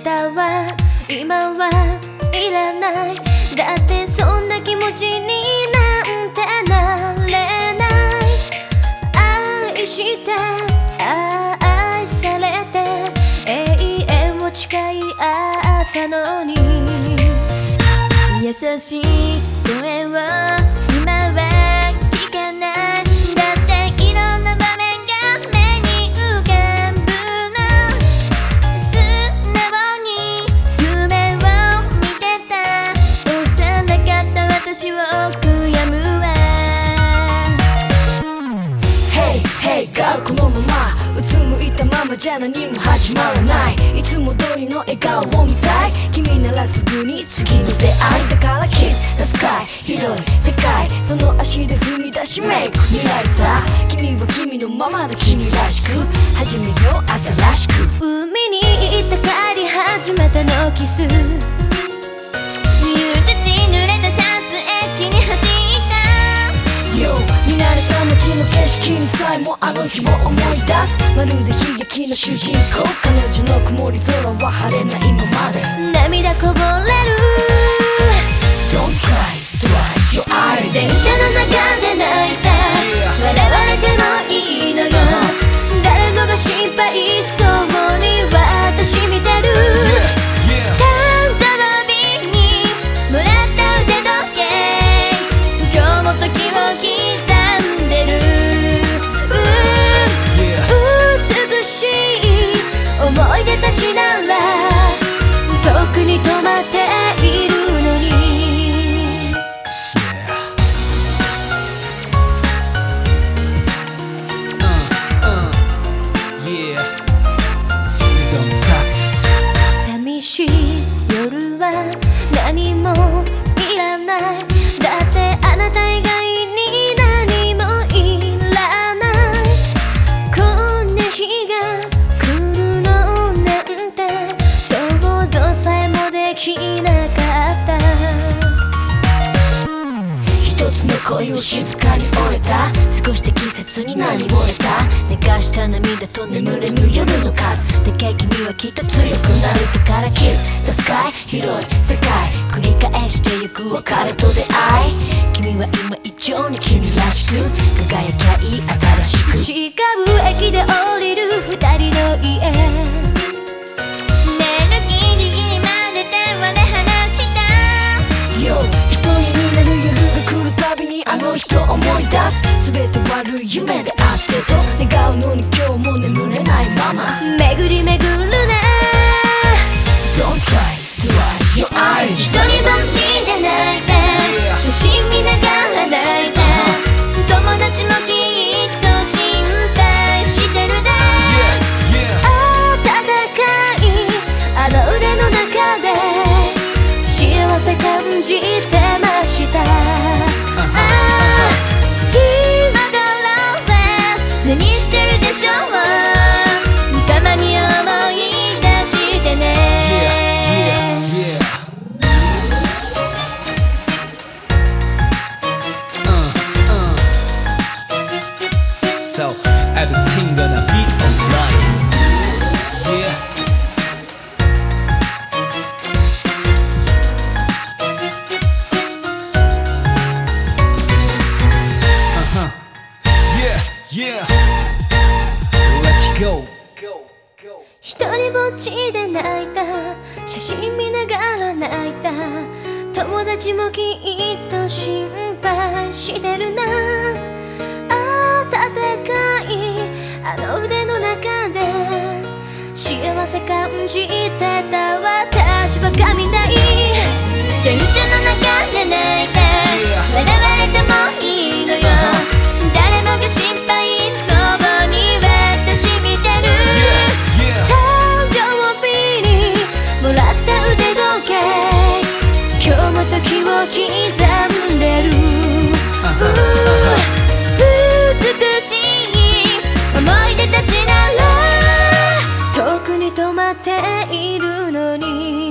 日は今はいらない。だってそんな気持ちになんてなれない。愛して愛されて永遠を誓い合ったのに、優しい声を今は聞かない。だっていろんな場面が目に浮かぶの。素直に夢を見てた幼かった私を悔やむわ。 Hey hey girl このままうつむいたままじゃ何も始まらない。いつも通りの笑顔を見たい。君ならすぐに次の出会いだから Kiss the sky 広い世界その足で踏み出しメイク未来さ。君は君のままで君らしく始めよう新しく。 海に行って帰り始めたのキス。夕立濡れたシャツ駅に走った。 Yo 見慣れた街の景色にさえもあの日を思い出す。まるで悲劇の主人公。彼女の曇り空は晴れない今まで。 涙こぼれる。 Don't cry, dry your eyes。 電車の中で泣いた。笑われてもいいのよ。誰もが心配そうに私見てる。誕生日にもらった腕時計、今日も時を刻んでる。美しい思い出たちなら遠くに止まっているのに。寂しい夜は何もいらない。だってあなた以外に何もいらない。こんな日が来るのなんて想像さえもできなかった。 一つの恋を静かに終えた。少しで季節に何も得た。寝かした涙と眠れぬ夜の数でかい君はきっと強くなるだから Kiss the sky 広い世界繰り返してゆく別れと出会い。君は今以上に君らしく輝きゃいい新しく。 違う駅で降りる二人の家。寝るギリギリまで電話で話した。 Yo 一人になる夜が来るたびにあの人思い出す。全て悪い夢であってと願うのに今日も眠れないまま巡り巡るね。 Don't cry, dry your eyes。 一人ぼっちで泣いた。写真見ながら泣いた。友達もきっと心配してるね。温かいあの腕の中で幸せ感じてました。今頃は何してるでしょう。たまに思い出してね。 So everything gonna be alright. Yeah. Yeah, yeah. Let's go. 一人ぼっちで泣いた。写真見ながら泣いた。友達もきっと心配してるな。温かいあの腕の中で幸せ感じてた私バカみたい。電車の中で泣いた。笑われてもいいのよ。誰もが心配そうに私見てる。誕生日にもらった腕時計、今日も時を刻んでる。美しい思い出たちなら遠くに止まっているのに。